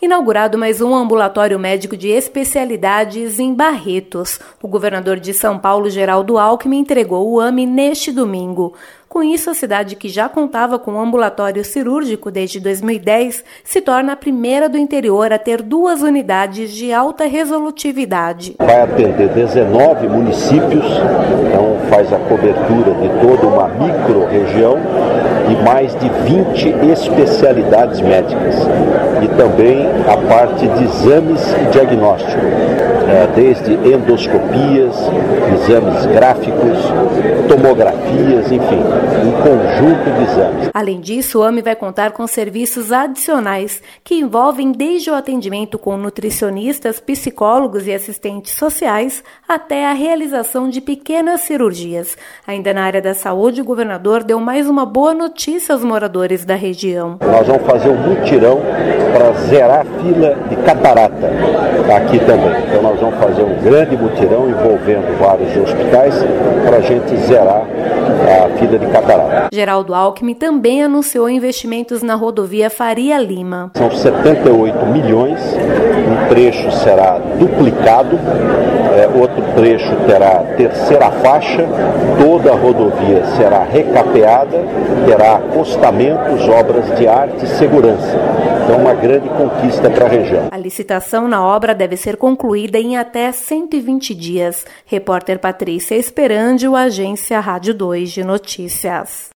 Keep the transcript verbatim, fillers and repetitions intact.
Inaugurado mais um ambulatório médico de especialidades em Barretos. O governador de São Paulo, Geraldo Alckmin, entregou o A M E neste domingo. Com isso, a cidade, que já contava com um ambulatório cirúrgico desde dois mil e dez, se torna a primeira do interior a ter duas unidades de alta resolutividade. Vai atender dezenove municípios, então faz a cobertura de toda uma micro-região e mais de vinte especialidades médicas. E também a parte de exames e diagnóstico, desde endoscopias, exames gráficos, tomografias, enfim, um conjunto de exames. Além disso, o A M E vai contar com serviços adicionais que envolvem desde o atendimento com nutricionistas, psicólogos e assistentes sociais até a realização de pequenas cirurgias. Ainda na área da saúde, o governador deu mais uma boa notícia aos moradores da região. Nós vamos fazer um mutirão para zerar a fila de catarata aqui também. Então nós vamos fazer um grande mutirão envolvendo vários hospitais para a gente zerar a fila de catarata. Geraldo Alckmin também anunciou investimentos na rodovia Faria Lima. São setenta e oito milhões, um trecho será duplicado, é, outro trecho terá terceira faixa, toda a rodovia será recapeada, terá acostamentos, obras de arte e segurança. Então, uma grande conquista para a região. A licitação na obra deve ser concluída em até cento e vinte dias. Repórter Patrícia Esperandio, Agência Rádio dois de Notícias.